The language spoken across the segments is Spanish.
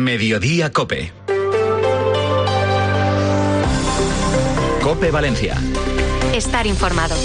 Mediodía COPE. COPE Valencia. Estar informado.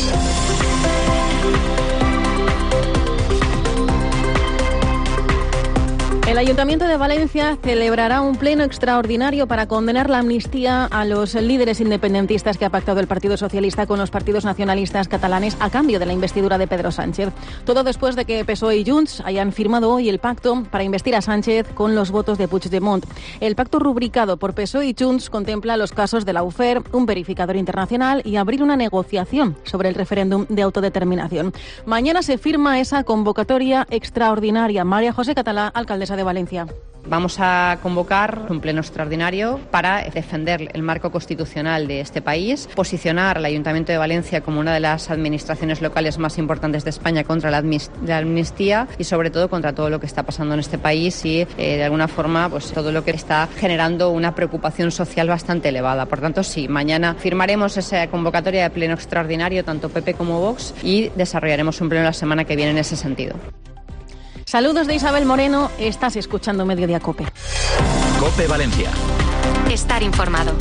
El Ayuntamiento de Valencia celebrará un pleno extraordinario para condenar la amnistía a los líderes independentistas que ha pactado el Partido Socialista con los partidos nacionalistas catalanes a cambio de la investidura de Pedro Sánchez. Todo después de que PSOE y Junts hayan firmado hoy el pacto para investir a Sánchez con los votos de Puigdemont. El pacto rubricado por PSOE y Junts contempla los casos de Lawfare, un verificador internacional y abrir una negociación sobre el referéndum de autodeterminación. Mañana se firma esa convocatoria extraordinaria. María José Catalá, alcaldesa de Valencia. Vamos a convocar un pleno extraordinario para defender el marco constitucional de este país, posicionar al Ayuntamiento de Valencia como una de las administraciones locales más importantes de España contra la amnistía y sobre todo contra todo lo que está pasando en este país y de alguna forma pues todo lo que está generando una preocupación social bastante elevada. Por tanto, sí, mañana firmaremos esa convocatoria de pleno extraordinario, tanto PP como Vox, y desarrollaremos un pleno la semana que viene en ese sentido. Saludos de Isabel Moreno, estás escuchando Mediodía COPE. COPE Valencia. Estar informado.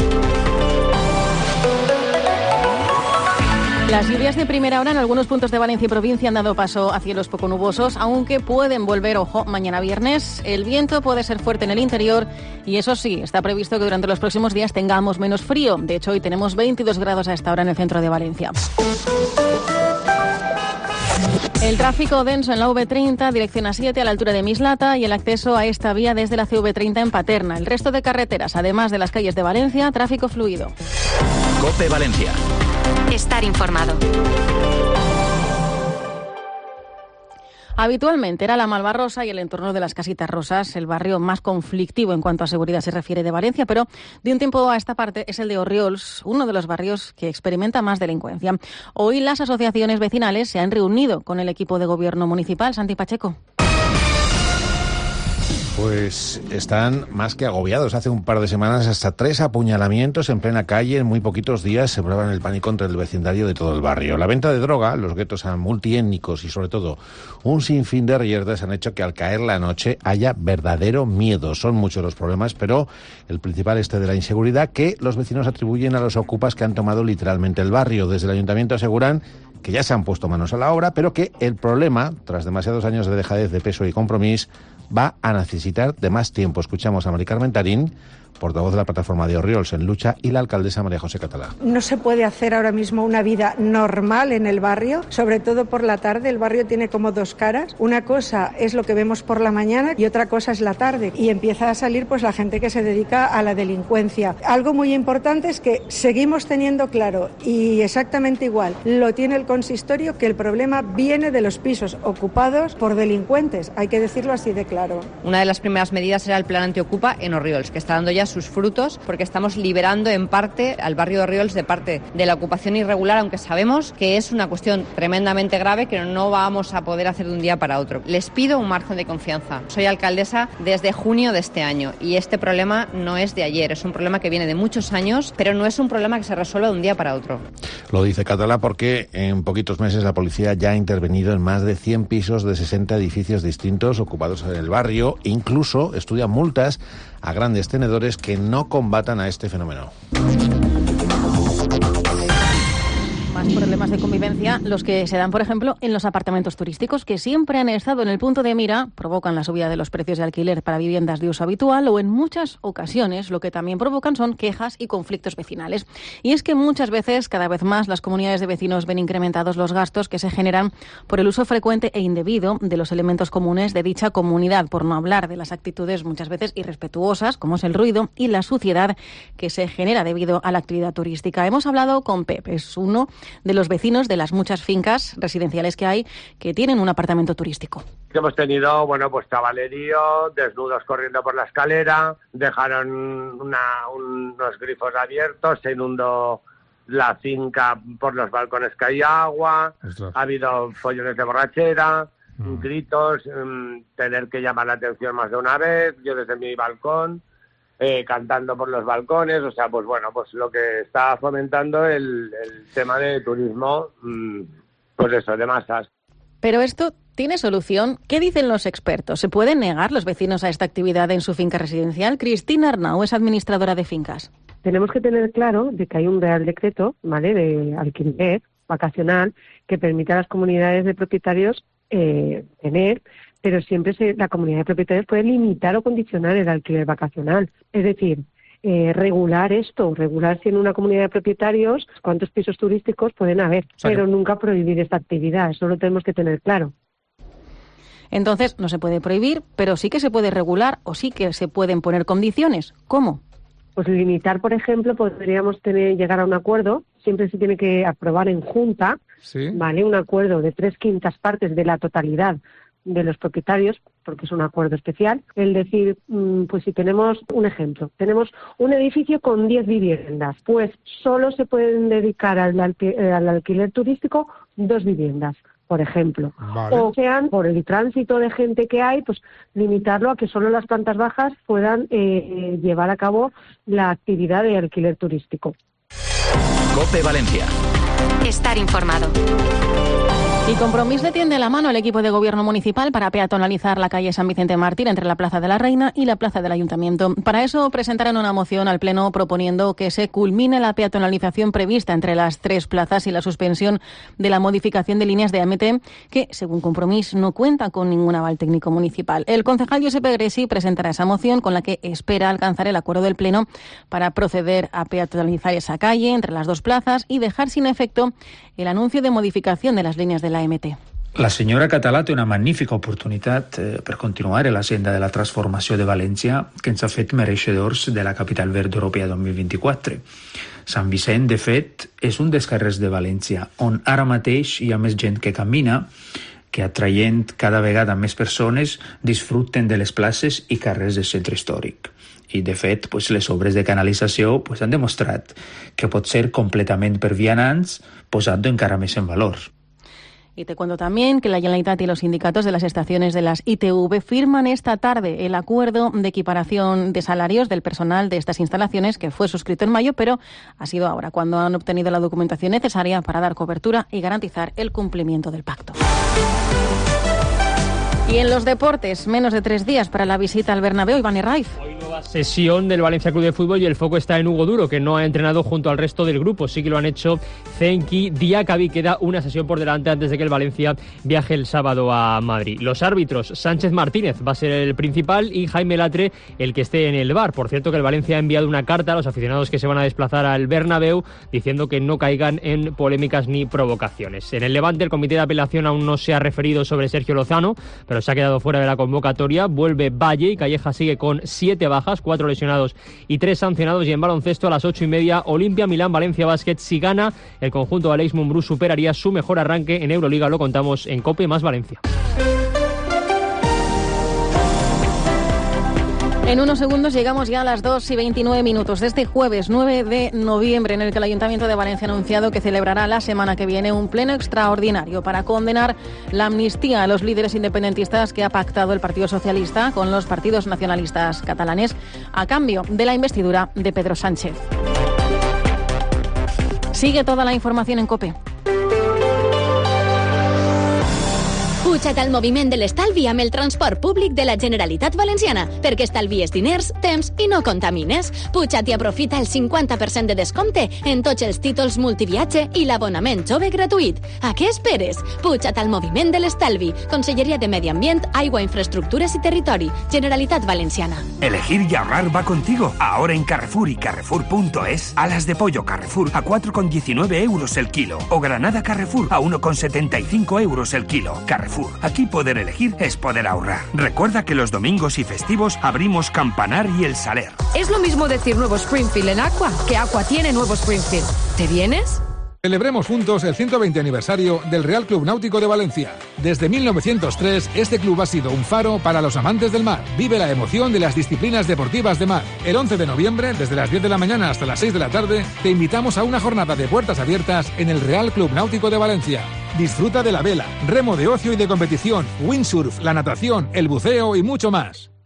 Las lluvias de primera hora en algunos puntos de Valencia y provincia han dado paso a cielos poco nubosos, aunque pueden volver, ojo, mañana viernes. El viento puede ser fuerte en el interior y eso sí, está previsto que durante los próximos días tengamos menos frío. De hecho, hoy tenemos 22 grados a esta hora en el centro de Valencia. El tráfico denso en la V30, dirección A7 a la altura de Mislata y el acceso a esta vía desde la CV30 en Paterna. El resto de carreteras, además de las calles de Valencia, tráfico fluido. COPE Valencia. Estar informado. Habitualmente era la Malvarrosa y el entorno de las Casitas Rosas el barrio más conflictivo en cuanto a seguridad se refiere de Valencia, pero de un tiempo a esta parte es el de Orriols, uno de los barrios que experimenta más delincuencia. Hoy las asociaciones vecinales se han reunido con el equipo de gobierno municipal. Santi Pacheco. Pues están más que agobiados. Hace un par de semanas hasta 3 apuñalamientos en plena calle. En muy poquitos días sembraban el pánico entre el vecindario de todo el barrio. La venta de droga, los guetos multiétnicos y sobre todo un sinfín de rierdas han hecho que al caer la noche haya verdadero miedo. Son muchos los problemas, pero el principal de la inseguridad que los vecinos atribuyen a los ocupas que han tomado literalmente el barrio. Desde el ayuntamiento aseguran que ya se han puesto manos a la obra, pero que el problema, tras demasiados años de dejadez de peso y compromiso, va a necesitar de más tiempo. Escuchamos a Mari Carmen Tarín, portavoz de la plataforma de Orriols en lucha, y la alcaldesa María José Catalá. No se puede hacer ahora mismo una vida normal en el barrio, sobre todo por la tarde. El barrio tiene como dos caras. Una cosa es lo que vemos por la mañana y otra cosa es la tarde. Y empieza a salir pues la gente que se dedica a la delincuencia. Algo muy importante es que seguimos teniendo claro, y exactamente igual, lo tiene el consistorio, que el problema viene de los pisos ocupados por delincuentes. Hay que decirlo así de claro. Una de las primeras medidas era el plan antiocupa en Orriols, que está dando ya sus frutos porque estamos liberando en parte al barrio de Orriols de parte de la ocupación irregular, aunque sabemos que es una cuestión tremendamente grave que no vamos a poder hacer de un día para otro. Les pido un margen de confianza. Soy alcaldesa desde junio de este año y este problema no es de ayer, es un problema que viene de muchos años, pero no es un problema que se resuelva de un día para otro. Lo dice Catalá porque en poquitos meses la policía ya ha intervenido en más de 100 pisos de 60 edificios distintos ocupados en el barrio. Incluso estudia multas a grandes tenedores que no combatan a este fenómeno. Más problemas de convivencia, los que se dan, por ejemplo, en los apartamentos turísticos, que siempre han estado en el punto de mira, provocan la subida de los precios de alquiler para viviendas de uso habitual o, en muchas ocasiones, lo que también provocan son quejas y conflictos vecinales. Y es que muchas veces, cada vez más, las comunidades de vecinos ven incrementados los gastos que se generan por el uso frecuente e indebido de los elementos comunes de dicha comunidad, por no hablar de las actitudes muchas veces irrespetuosas, como es el ruido y la suciedad que se genera debido a la actividad turística. Hemos hablado con Pep, es uno de los vecinos de las muchas fincas residenciales que hay que tienen un apartamento turístico. Hemos tenido, pues chavalerío, desnudos corriendo por la escalera, dejaron unos grifos abiertos, se inundó la finca por los balcones que hay agua, ha habido follones de borrachera, gritos, tener que llamar la atención más de una vez, yo desde mi balcón, cantando por los balcones, pues lo que está fomentando el tema de turismo, de masas. Pero esto ¿Tiene solución? ¿Qué dicen los expertos? ¿Se pueden negar los vecinos a esta actividad en su finca residencial? Cristina Arnau es administradora de fincas. Tenemos que tener claro de que hay un Real Decreto, ¿vale?, de alquiler vacacional que permite a las comunidades de propietarios tener, pero siempre la comunidad de propietarios puede limitar o condicionar el alquiler vacacional. Es decir, regular si en una comunidad de propietarios cuántos pisos turísticos pueden haber, pero nunca prohibir esta actividad. Eso lo tenemos que tener claro. Entonces, no se puede prohibir, pero sí que se puede regular o sí que se pueden poner condiciones. ¿Cómo? Pues limitar, por ejemplo, podríamos llegar a un acuerdo. Siempre se tiene que aprobar en junta, ¿sí?, ¿vale?, un acuerdo de 3/5 partes de la totalidad de los propietarios, porque es un acuerdo especial. El decir, pues si tenemos un ejemplo, tenemos un edificio con 10 viviendas, pues solo se pueden dedicar al alquiler turístico 2 viviendas, por ejemplo. Vale. O sean, por el tránsito de gente que hay, pues limitarlo a que solo las plantas bajas puedan llevar a cabo la actividad de alquiler turístico. COPE Valencia. Estar informado. Y Compromís le tiende la mano al equipo de gobierno municipal para peatonalizar la calle San Vicente Mártir entre la Plaza de la Reina y la Plaza del Ayuntamiento. Para eso presentaron una moción al Pleno proponiendo que se culmine la peatonalización prevista entre las 3 plazas y la suspensión de la modificación de líneas de AMT, que, según Compromís, no cuenta con ningún aval técnico municipal. El concejal Josep Gresi presentará esa moción con la que espera alcanzar el acuerdo del Pleno para proceder a peatonalizar esa calle entre las 2 plazas y dejar sin efecto el anuncio de modificación de las líneas de la AMT. La senyora Català té una magnífica oportunitat per continuar la senda de la transformació de València que ens ha fet mereixedors de la Capital Verd Europea 2024. Sant Vicent, de fet, és un dels carrers de València on ara mateix hi ha més gent que camina, que atraient cada vegada més persones disfruten de les places i carrers del centre històric. I, de fet, les obres de canalització han demostrat que pot ser completament per vianants, posant-ho encara més en valor. Y te cuento también que la Generalitat y los sindicatos de las estaciones de las ITV firman esta tarde el acuerdo de equiparación de salarios del personal de estas instalaciones, que fue suscrito en mayo, pero ha sido ahora cuando han obtenido la documentación necesaria para dar cobertura y garantizar el cumplimiento del pacto. Y en los deportes, menos de 3 días para la visita al Bernabéu. Iván Herraiz. Hoy nueva sesión del Valencia Club de Fútbol y el foco está en Hugo Duro, que no ha entrenado junto al resto del grupo. Sí que lo han hecho Zenki, Diakabi. Queda una sesión por delante antes de que el Valencia viaje el sábado a Madrid. Los árbitros, Sánchez Martínez va a ser el principal y Jaime Latre el que esté en el VAR. Por cierto, que el Valencia ha enviado una carta a los aficionados que se van a desplazar al Bernabéu diciendo que no caigan en polémicas ni provocaciones. En el Levante, el comité de apelación aún no se ha referido sobre Sergio Lozano, pero se ha quedado fuera de la convocatoria. Vuelve Valle y Calleja sigue con 7 bajas, 4 lesionados y 3 sancionados. Y en baloncesto, a las 8:30, Olimpia Milán Valencia Basket. Si gana, el conjunto de Aleix Mumbrú superaría su mejor arranque en Euroliga. Lo contamos en COPE más Valencia. En unos segundos llegamos ya a las 2:29 de este jueves 9 de noviembre, en el que el Ayuntamiento de Valencia ha anunciado que celebrará la semana que viene un pleno extraordinario para condenar la amnistía a los líderes independentistas que ha pactado el Partido Socialista con los partidos nacionalistas catalanes a cambio de la investidura de Pedro Sánchez. Sigue toda la información en COPE. Puja't al moviment de l'estalvi amb el transport públic de la Generalitat Valenciana, perquè estalvies diners, temps i no contamines. Puja't i aprofita el 50% de descompte en tots els títols multiviatge i l'abonament jove gratuït. A què esperes? Puja't al moviment de l'estalvi. Conselleria de Medi Ambient, Aigua, Infraestructures y Territori. Generalitat Valenciana. Elegir y ahorrar va contigo. Ahora en Carrefour y Carrefour.es. Alas de pollo Carrefour a 4,19 euros el kilo. O granada Carrefour a 1,75 euros el kilo. Carrefour. Aquí poder elegir es poder ahorrar. Recuerda que los domingos y festivos abrimos Campanar y El Saler. Es lo mismo decir nuevo Springfield en Aqua que Aqua tiene nuevo Springfield. ¿Te vienes? Celebremos juntos el 120 aniversario del Real Club Náutico de Valencia. Desde 1903, este club ha sido un faro para los amantes del mar. Vive la emoción de las disciplinas deportivas de mar. El 11 de noviembre, desde las 10 de la mañana hasta las 6 de la tarde, te invitamos a una jornada de puertas abiertas en el Real Club Náutico de Valencia. Disfruta de la vela, remo de ocio y de competición, windsurf, la natación, el buceo y mucho más.